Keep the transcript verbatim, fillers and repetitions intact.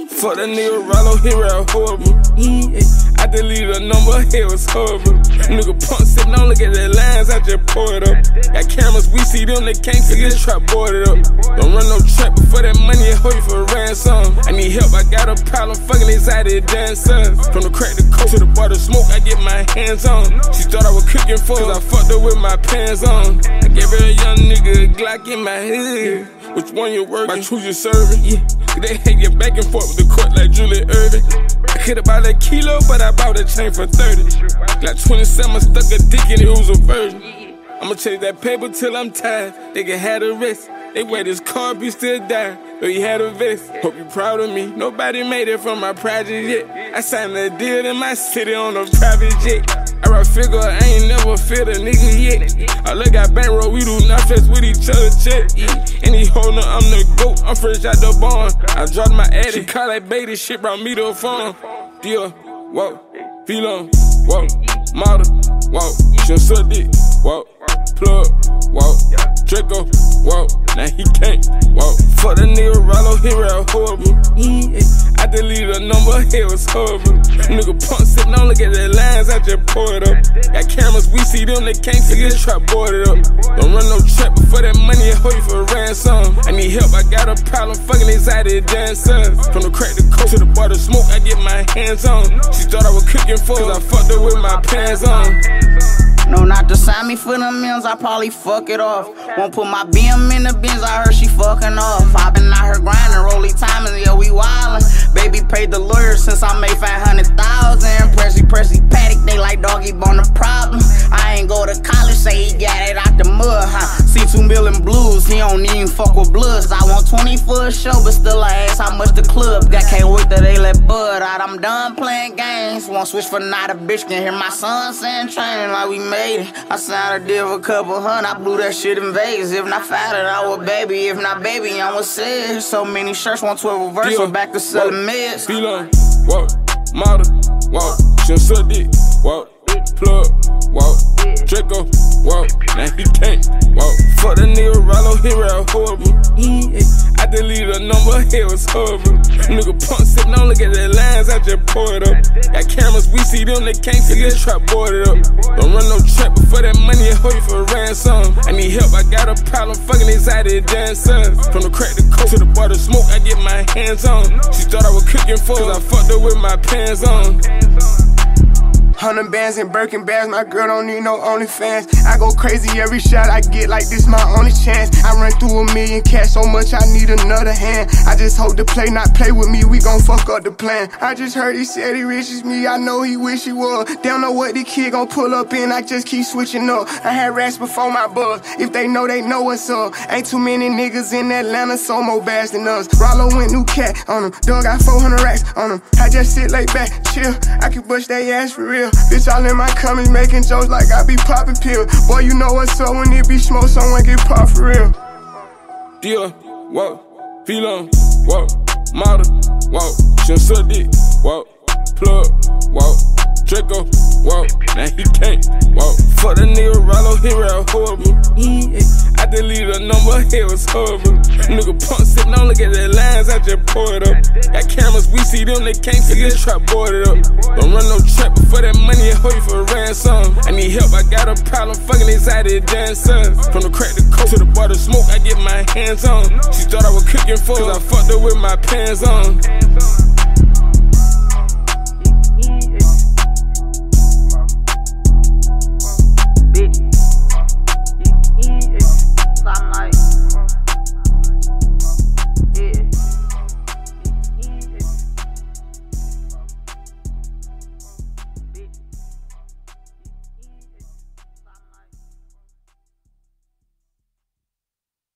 Fuck that nigga Rollo, he real horrible. I deleted a number, it was horrible. Nigga punk sitting on, look at the lines, I just pour it up. Got cameras, we see them, they can't see this trap boarded up. Don't run no trap before that money, I hold you for ransom. I need help, I got a problem, fucking inside of dancers. From the crack to coke to the bar to smoke, I get my hands on. She thought I was cooking for her, I fucked her with my pants on. I gave her a young nigga a Glock in my head. Which one you working? Which who you serving? Yeah. They hate get back and forth with the court like Julie Irving. I could've bought a kilo, but I bought a chain for thirty. Got twenty-seven, stuck a dick in it, who's a virgin. I'ma chase that paper till I'm tired. They can have the rest. They wear this car, be still dying. But he had a vest. Hope you proud of me. Nobody made it from my project yet. I signed a deal in my city on a private jet. I rock figure, I ain't never feel a nigga yet. I look at bankroll, we do not flex with each other, check. And he holdin', I'm the GOAT, I'm fresh out the barn. I dropped my addy, she call that baby, shit brought me to a farm. Deal, whoa, Velon, whoa, model, whoa, she suck dick, whoa, plug, whoa, Draco, whoa, now he can't, whoa. Fuck that nigga Rollo, he real horrible. I deleted a number, it was horrible. Nigga punk sitting on, look at the lines, I just pour it up. Got cameras, we see them, they can't see this trap boarded up. Don't run no trap before that money, I hold you for ransom. I need help, I got a problem, fucking inside of dancers. From the crack to coke to the bar to smoke, I get my hands on. She thought I was cooking for her, I fucked her with my pants on. No, not to sign me for them M's, I probably fuck it off. Won't put my B M in the bins, I heard she fucking off. I been out here grinding, rolly timing, yeah, we wildin'. Baby paid the lawyer since I made five hundred thousand. Pressy, pressy, paddock, they like doggy bone the problem. I ain't go to college, say he got it out the mud, huh? See two million blues, he don't even fuck with bloods. I want twenty for a show, but still I ask how much the club got. Can't wait till they let Bud out, I'm done playing games. Won't switch for not a bitch, can hear my son saying training like we made. I signed a deal for a couple hundred, I blew that shit in Vegas. If not fired, I was baby. If not baby, I was sad. So many shirts, one twelve reverse, so back to selling meds. Velon, whoa, model, whoa, she suck dick, whoa, plug, whoa, Draco, whoa, now he can't, whoa. Fuck that nigga Rollo, he real horrible. I deleted a number, it was horrible. Nigga punk sitting on, look at the lines, I just pour it up. Got cameras, we see them, they can't see this trap boarded up. Don't run no trap before that money, I hold you for ransom. I need help, I got a problem, fucking inside of dancers. From the crack to coke to the bar to smoke, I get my hands on. She thought I was cooking for her, I fucked her with my pants on. Hundred bands and Birkin bags, my girl don't need no OnlyFans. I go crazy every shot I get, like this my only chance. I run through a million cash so much I need another hand. I just hope the play not play with me, we gon' fuck up the plan. I just heard he said he rich as me, I know he wish he was. Don't know what the kid gon' pull up in, I just keep switching up. I had rats before my buzz, if they know they know what's up. Ain't too many niggas in Atlanta, so more bass than us. Rollo went new cat on him, dog got four hundred racks on him. I just sit lay back, chill, I can bust they ass for real. Bitch, all in my comments making jokes like I be popping pills. Boy, you know what's up when it be smoke, someone get popped for real. Deal, whoa, Velon, whoa, model, whoa, she suck dick, whoa, plug, whoa, Draco, whoa, now he can't, whoa. Fuck that nigga Rollo, he real horrible. I deleted a number, it was horrible. Nigga punk sitting on, look at the lines, I just pour it up. Got cameras, we see them, they can't see this trap boarded up. Don't run no trap before that money, I hold you for ransom. I need help, I got a problem, fucking inside of dancers. From the crack to coke to the bar to smoke, I get my hands on. She thought I was cooking for her, I fucked her with my pants on.